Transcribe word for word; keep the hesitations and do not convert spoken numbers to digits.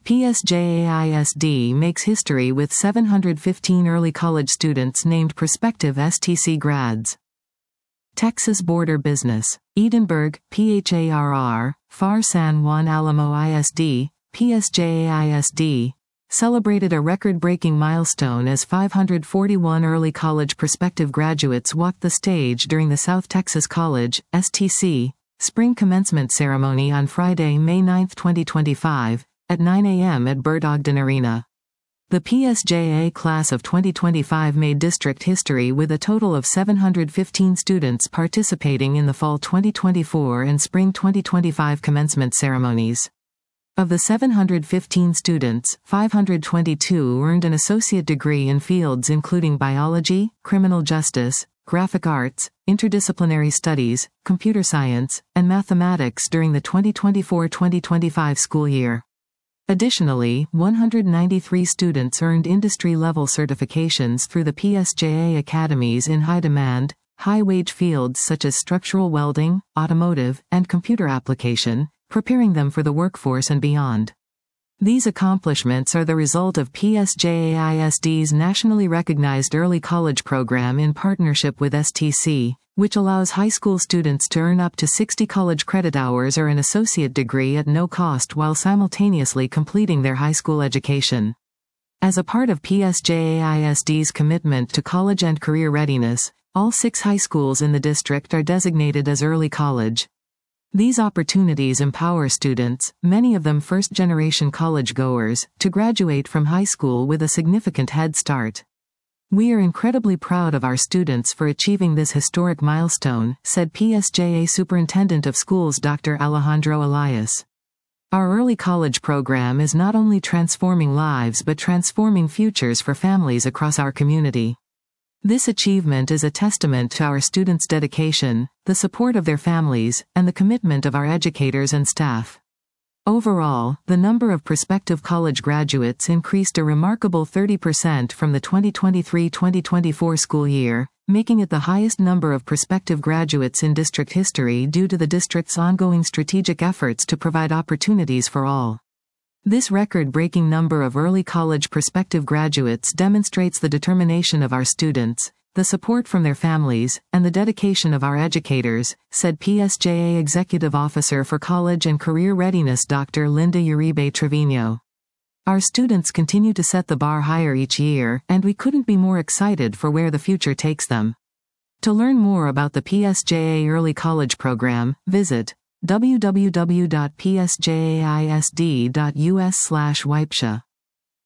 P S J A I S D makes history with seven hundred fifteen early college students named prospective S T C grads. Texas Border Business. Edinburgh, P H A R R, F A R San Juan Alamo I S D, P S J A I S D, celebrated a record-breaking milestone as five hundred forty-one early college prospective graduates walked the stage during the South Texas College, S T C, spring commencement ceremony on Friday, May ninth, twenty twenty-five, at nine a m at Bert Ogden Arena. The P S J A class of twenty twenty-five made district history with a total of seven hundred fifteen students participating in the fall twenty twenty-four and spring twenty twenty-five commencement ceremonies. Of the seven hundred fifteen students, five hundred twenty-two earned an associate degree in fields including biology, criminal justice, graphic arts, interdisciplinary studies, computer science, and mathematics during the twenty twenty-four twenty twenty-five school year. Additionally, one hundred ninety-three students earned industry-level certifications through the P S J A academies in high-demand, high-wage fields such as structural welding, automotive, and computer application, preparing them for the workforce and beyond. These accomplishments are the result of P S J A I S D's nationally recognized early college program in partnership with S T C, which allows high school students to earn up to sixty college credit hours or an associate degree at no cost while simultaneously completing their high school education. As a part of P S J A I S D's commitment to college and career readiness, all six high schools in the district are designated as early college. These opportunities empower students, many of them first-generation college-goers, to graduate from high school with a significant head start. We are incredibly proud of our students for achieving this historic milestone, said P S J A Superintendent of Schools Doctor Alejandro Elias. Our early college program is not only transforming lives but transforming futures for families across our community. This achievement is a testament to our students' dedication, the support of their families, and the commitment of our educators and staff. Overall, the number of prospective college graduates increased a remarkable thirty percent from the twenty twenty-three twenty twenty-four school year, making it the highest number of prospective graduates in district history due to the district's ongoing strategic efforts to provide opportunities for all. This record-breaking number of early college prospective graduates demonstrates the determination of our students, the support from their families, and the dedication of our educators, said P S J A Executive Officer for College and Career Readiness Doctor Linda Uribe Trevino. Our students continue to set the bar higher each year, and we couldn't be more excited for where the future takes them. To learn more about the P S J A Early College Program, visit w w w dot p s j a i s d dot u s slash wipsha.